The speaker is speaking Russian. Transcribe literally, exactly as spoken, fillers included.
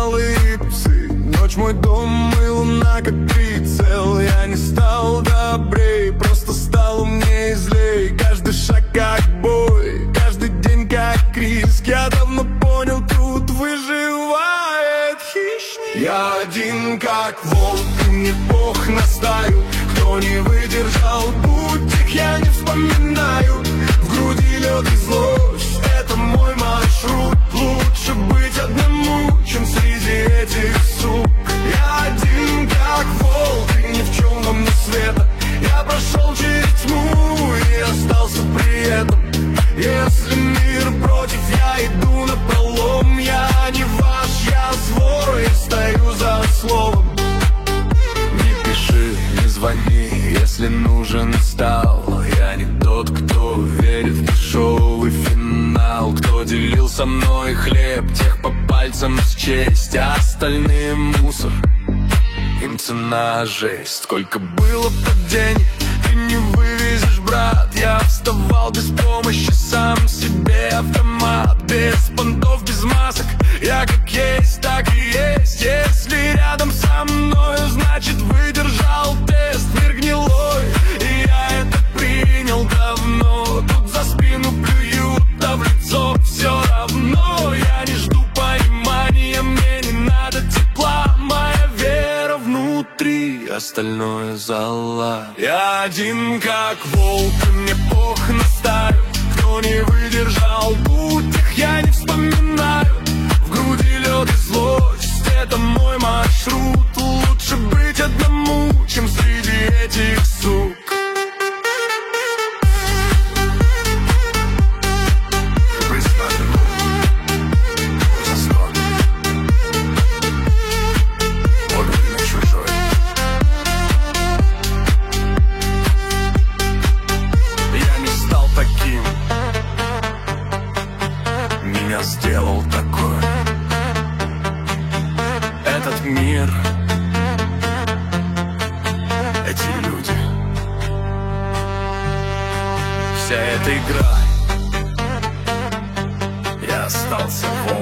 алые псы. Ночь мой дом и луна как прицел. Я не стал добрей, просто стал умнее и злей. Каждый шаг как бой, каждый день как риск. Я давно понял, тут выживает хищник. Я один как волк, и мне бог на стаю. Кто не выдержал путь, их я не вспоминаю. В груди лед и злость, это мой маршрут. Лучше быть одному, чем среди этих сук. Я один как волк, и ни в чем вам не света. Я прошел через тьму и остался при этом. Если мир против, я иду напролом. Я не ваш, я свор, и стою за словом. Не пиши, не звони, если нужен стал. Я не тот, кто верит в дешевый финал. Кто делил со мной хлеб, тех по пальцам счесть. А остальным мусор, им цена жесть. Сколько было падений, ты не вывезешь, брат. Я вставал без помощи, сам себе автомат. Без понтов, без масок, я как есть, так и есть. Если рядом со мной, значит выдержал тест. Мир гнилой, и я это принял давно. Тут за спину плюют, а в лицо все равно. Я не жду понимания, мне не надо тепла. Моя вера внутри, остальное зала. Я один как волк, и мне бог на стаю. Кто не выдержал путь, их я не вспоминаю. В груди лед и злость, это мой маршрут. Лучше быть одному, чем среди этих сук. Сделал такой этот мир, эти люди, вся эта игра. Я остался волк.